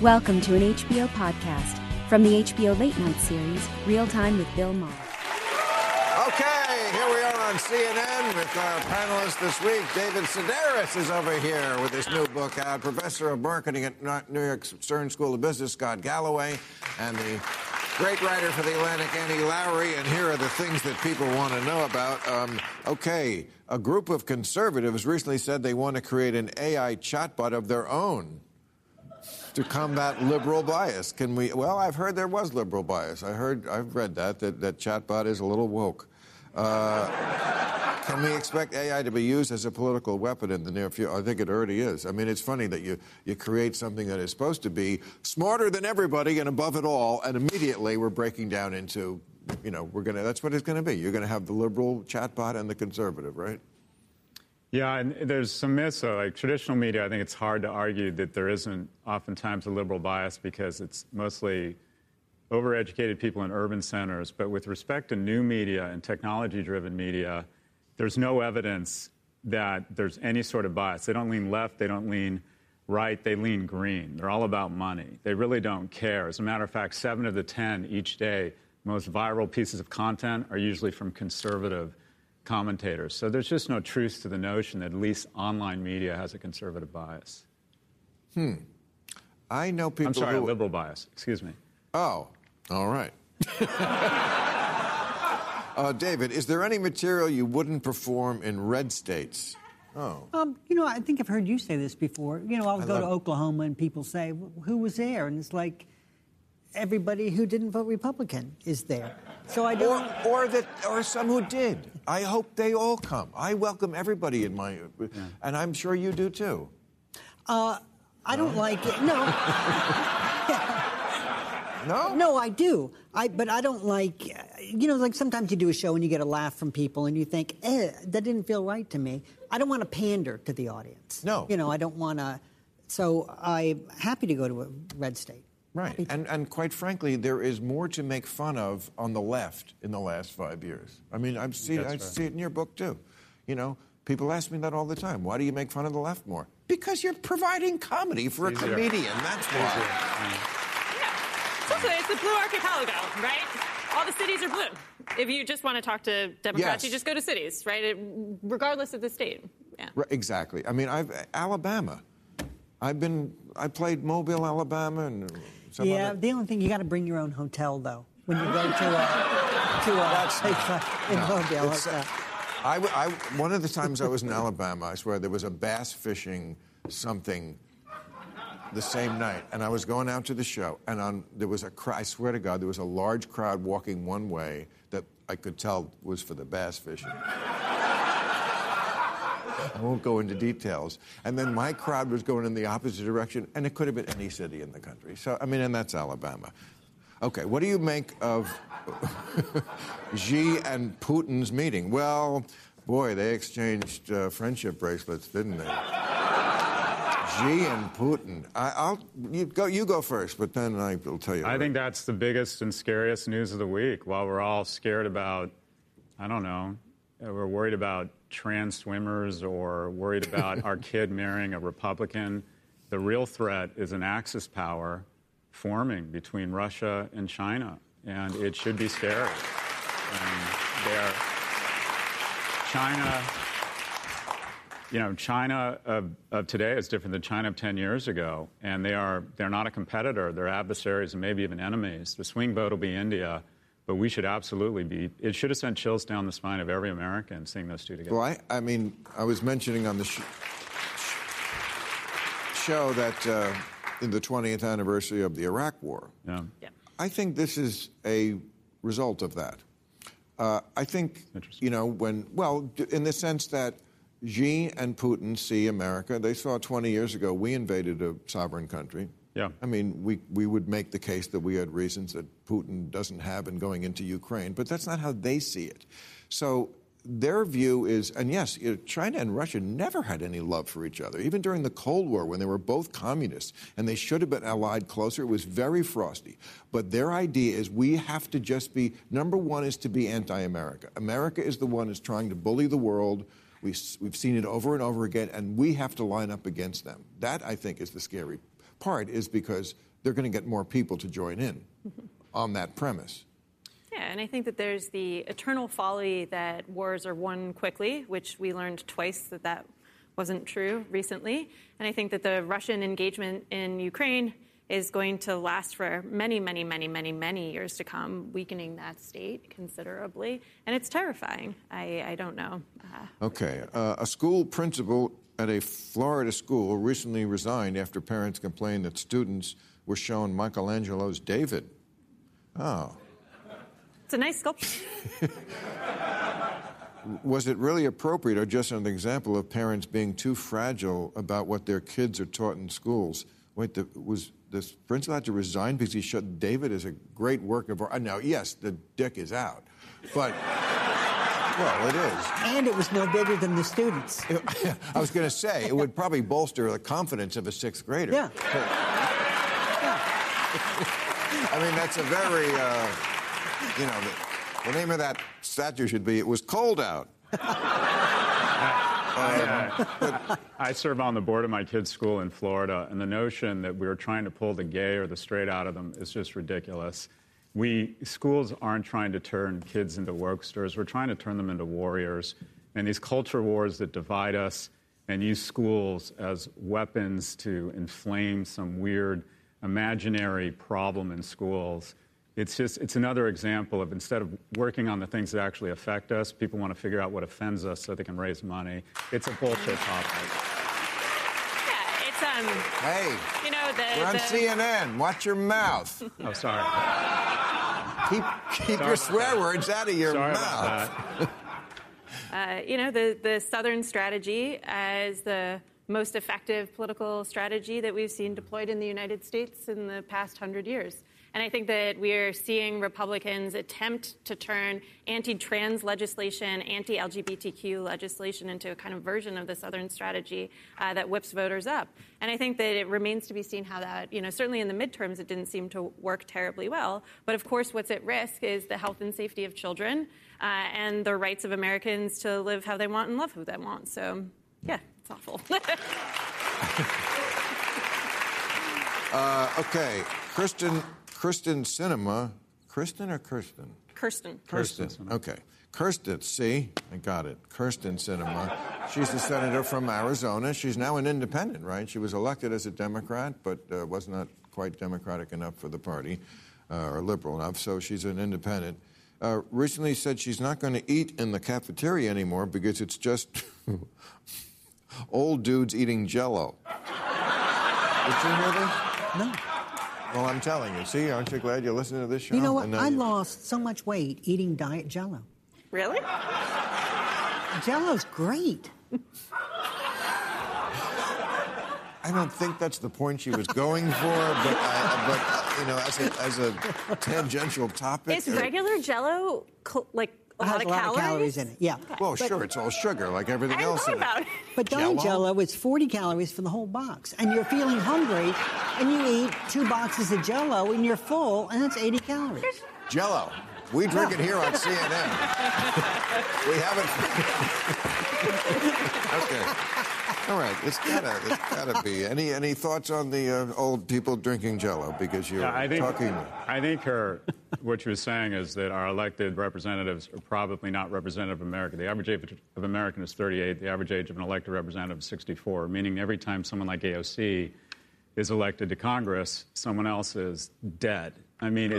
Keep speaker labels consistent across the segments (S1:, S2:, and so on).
S1: Welcome to an HBO podcast from the HBO Late Night series, Real Time with Bill Maher.
S2: Okay, here we are on CNN with our panelist this week. David Sedaris is over here with his new book out. Professor of Marketing at New York Stern School of Business, Scott Galloway, and the great writer for The Atlantic, Annie Lowrey. And here are the things that people want to know about. Okay, a group of conservatives recently said they want to create an AI chatbot of their own to combat liberal bias. Can we? Well, I've heard there was liberal bias. I've read that chatbot is a little woke. Can we expect AI to be used as a political weapon in the near future? I think it already is. I mean, it's funny that you create something that is supposed to be smarter than everybody and above it all, and immediately we're breaking down into, that's what it's going to be. You're going to have the liberal chatbot and the conservative, right?
S3: Yeah, and there's some myths, though. Like traditional media, I think it's hard to argue that there isn't oftentimes a liberal bias because it's mostly overeducated people in urban centers. But with respect to new media and technology-driven media, there's no evidence that there's any sort of bias. They don't lean left, they don't lean right, they lean green. They're all about money. They really don't care. As a matter of fact, 7 of the 10 each day most viral pieces of content are usually from conservative commentators. So there's just no truth to the notion that at least online media has a conservative bias.
S2: I know people.
S3: I'm sorry, a liberal bias. Excuse me.
S2: Oh, all right. David, is there any material you wouldn't perform in red states? Oh.
S4: I think I've heard you say this before. I'll go to Oklahoma and people say, who was there? And it's like, everybody who didn't vote Republican is there. So I don't...
S2: Or some who did. I hope they all come. I welcome everybody in my... Yeah. And I'm sure you do, too.
S4: I don't like it. No.
S2: No?
S4: No, I do. But I don't like... like sometimes you do a show and you get a laugh from people and you think, that didn't feel right to me. I don't want to pander to the audience.
S2: No.
S4: I don't want to... So I'm happy to go to a red state.
S2: Right. And quite frankly, there is more to make fun of on the left in the last 5 years. I mean, I see it in your book, too. People ask me that all the time. Why do you make fun of the left more? Because you're providing comedy for a comedian. That's why.
S5: Yeah. It's the blue archipelago, right? All the cities are blue. If you just want to talk to Democrats, you just go to cities, right? Regardless of the state. Yeah.
S2: Right, exactly. I mean, Alabama. I played Mobile, Alabama, and
S4: the only thing, you got to bring your own hotel, though, when you go to Mobile.
S2: One of the times I was in Alabama, I swear, there was a bass fishing something the same night, and I was going out to the show, and there was I swear to God, there was a large crowd walking one way that I could tell was for the bass fishing. I won't go into details. And then my crowd was going in the opposite direction, and it could have been any city in the country. So, and that's Alabama. Okay, what do you make of Xi and Putin's meeting? Well, boy, they exchanged friendship bracelets, didn't they? Xi and Putin. You go first, but then I will tell you.
S3: I think that's the biggest and scariest news of the week. While we're all scared about, we're worried about trans swimmers or worried about our kid marrying a Republican. The real threat is an Axis power forming between Russia and China, and it should be scary. China of today is different than China of 10 years ago, and they're not a competitor. They're adversaries and maybe even enemies. The swing vote will be India. But we should absolutely be. It should have sent chills down the spine of every American seeing those two together.
S2: Well, I was mentioning on the show that in the 20th anniversary of the Iraq War, I think this is a result of that. I think, in the sense that Xi and Putin see America, they saw 20 years ago we invaded a sovereign country.
S3: Yeah.
S2: I mean, we would make the case that we had reasons that Putin doesn't have in going into Ukraine, but that's not how they see it. So their view is, and yes, China and Russia never had any love for each other. Even during the Cold War, when they were both communists, and they should have been allied closer, it was very frosty. But their idea is we have to just be, number one is to be anti-America. America is the one who's trying to bully the world. We've seen it over and over again, and we have to line up against them. That, I think, is the scary part is because they're going to get more people to join in on that premise.
S5: Yeah, and I think that there's the eternal folly that wars are won quickly, which we learned twice that wasn't true recently. And I think that the Russian engagement in Ukraine is going to last for many, many, many, many, many years to come, weakening that state considerably. And it's terrifying. I don't know.
S2: Okay. A school principal at a Florida school recently resigned after parents complained that students were shown Michelangelo's David. Oh.
S5: It's a nice sculpture.
S2: Was it really appropriate or just an example of parents being too fragile about what their kids are taught in schools? Wait, was this principal had to resign because he showed David as a great work of art? Now, yes, the dick is out, but, well, it is.
S4: And it was no bigger than the students.
S2: I was going to say, it would probably bolster the confidence of a sixth grader.
S4: Yeah.
S2: I mean, that's a very, the name of that statue should be, "It Was Cold Out."
S3: I serve on the board of my kids' school in Florida, and the notion that we're trying to pull the gay or the straight out of them is just ridiculous. Schools aren't trying to turn kids into wokesters. We're trying to turn them into warriors. And these culture wars that divide us and use schools as weapons to inflame some weird imaginary problem in schools, it's another example of, instead of working on the things that actually affect us, people want to figure out what offends us so they can raise money. It's a bullshit topic.
S5: Yeah, it's
S2: Hey, we're on CNN. Watch your mouth.
S3: Oh, sorry.
S2: Keep your swear words out of your mouth.
S3: About
S5: that. The Southern strategy as the most effective political strategy that we've seen deployed in the United States in the past 100 years. And I think that we're seeing Republicans attempt to turn anti-trans legislation, anti-LGBTQ legislation into a kind of version of the Southern strategy that whips voters up. And I think that it remains to be seen how that, certainly in the midterms, it didn't seem to work terribly well. But of course, what's at risk is the health and safety of children and the rights of Americans to live how they want and love who they want. So, yeah, it's awful.
S2: Okay, Kyrsten Sinema. Kristen or Kirsten?
S5: Kirsten.
S2: Okay. Kyrsten, see? I got it. Kyrsten Sinema. She's the senator from Arizona. She's now an independent, right? She was elected as a Democrat, but was not quite Democratic enough for the party, or liberal enough, so she's an independent. Recently said she's not going to eat in the cafeteria anymore because it's just old dudes eating Jell-O. Did you hear this?
S4: No.
S2: Well, I'm telling you. See, aren't you glad you're listening to this show?
S4: You know what? I lost so much weight eating Diet Jell-O.
S5: Really?
S4: Jell-O's great.
S2: I don't think that's the point she was going for, but as a tangential topic.
S5: Is regular Jell-O a lot of calories
S4: in it? Yeah.
S2: Well, sure, it's all sugar like everything else in it.
S4: But Diet Jell-O is 40 calories for the whole box, and you're feeling hungry, and you eat 2 boxes of Jell-O, and you're full, and it's 80 calories.
S2: Jell-O. We drink it here on CNN. We haven't. Okay. All right. It's gotta be. Any thoughts on the old people drinking Jell-O? Because you're talking.
S3: I think what she was saying is that our elected representatives are probably not representative of America. The average age of American is 38. The average age of an elected representative is 64, meaning every time someone like AOC is elected to Congress, someone else is dead. I mean,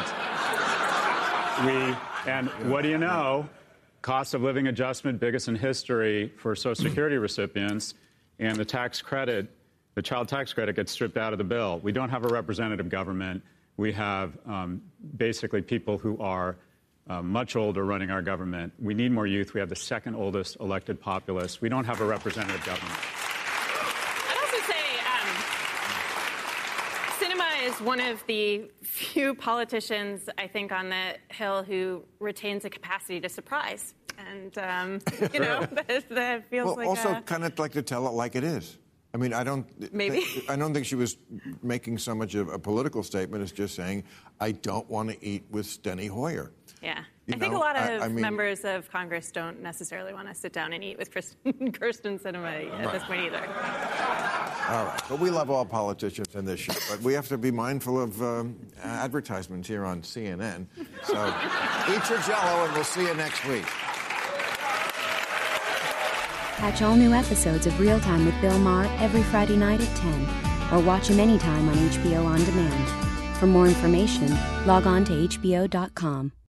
S3: and what do you know? Cost of living adjustment, biggest in history for Social Security recipients, and the tax credit, the child tax credit gets stripped out of the bill. We don't have a representative government. We have basically people who are much older running our government. We need more youth. We have the second oldest elected populace. We don't have a representative government.
S5: I'd also say Sinema is one of the few politicians, I think, on the Hill who retains a capacity to surprise. And, that feels like
S2: also kind of like to tell it like it is. I mean, I don't think she was making so much of a political statement as just saying, I don't want to eat with Steny Hoyer.
S5: Yeah. I think a lot of members of Congress don't necessarily want to sit down and eat with Kyrsten Sinema at this point either.
S2: All right. But we love all politicians in this show, but we have to be mindful of advertisements here on CNN. So eat your Jell-O, and we'll see you next week.
S1: Catch all new episodes of Real Time with Bill Maher every Friday night at 10, or watch him anytime on HBO On Demand. For more information, log on to HBO.com.